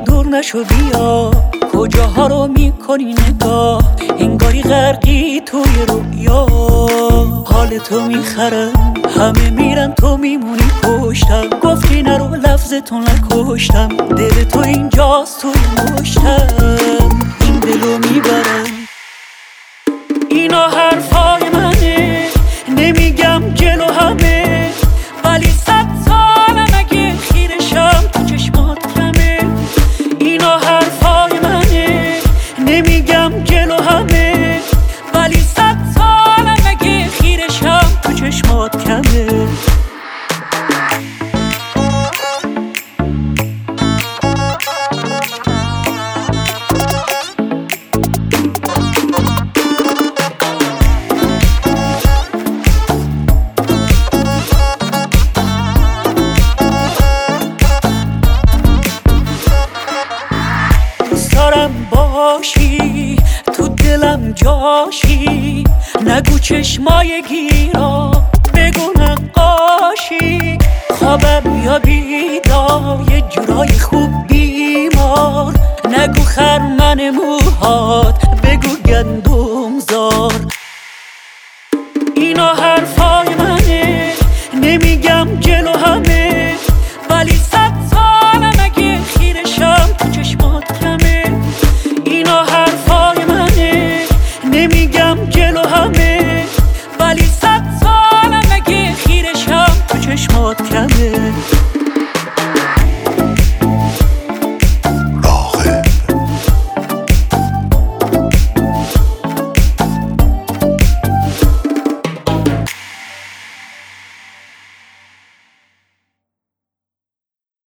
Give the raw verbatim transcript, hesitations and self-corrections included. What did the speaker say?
دور نشو بیا، کجاها رو میکنی نگاه، انگاری غرقی توی رویا. حال تو میخرم، همه میرن تو میمونی پشتم، گفتی نرو لفظتون نکشتم، دل تو اینجاست توی مشتم، این دلو میبرم. اینا حرفای منه، نمیگم جلو همه، ولی صد سالم اگه خیرشم تو چشمات کمه. اینا حرفای منه، نمیگم جلو همه، ولی صد سالم اگه خیرشم تو چشمات کمه. دارم باشی تو دلم جاشی، نگو چشمای گیرا، بگو نقاشی، خوابم یا بیدار، یه جورای خوب بیمار، نگو خرمن موهات، بگو گندم زار. اینا حرفا